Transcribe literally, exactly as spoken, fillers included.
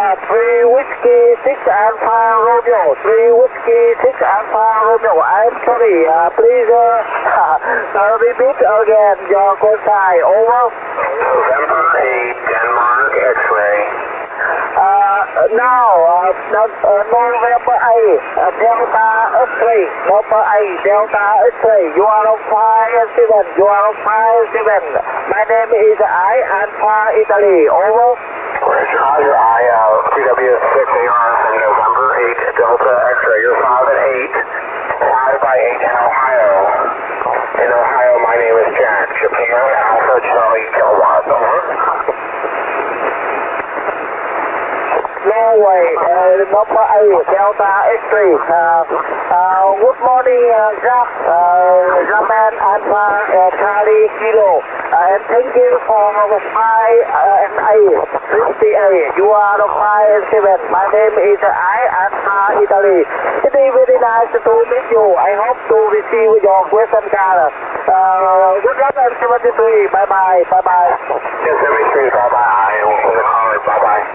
uh, three Whiskey six Alpha Romeo, three Whiskey six Alpha Romeo. I'm sorry, uh, please uh, uh, repeat again your call sign. Over. November eight, Denmark X-ray. Uh, now, uh, uh, November eight, uh, Delta X-ray, November eight, Delta X-ray. You are on five seven, you are on five seven. My name is I, Alpha Italy. Over. Roger, Roger, I, uh, T W six A R from November eight, Delta X-ray. You're five and eight, five by eight in Ohio. In Ohio, my name is Jack. Japan, Alpha Charlie Kilowatt. Over. Norway, uh, number eight, Delta X-ray. Uh, uh, good morning, uh, Jack, uh, Japan Alpha uh, Charlie Kilo. Uh, and thank you for five uh, and eight, fifty-eight. You are the five and seven. My name is I, Alpha Italy. It is very nice to meet you. I hope to receive your question card. Uh, good luck and seventy-three. Bye-bye. Bye-bye. seventy-three, bye-bye. I will call it. Bye-bye.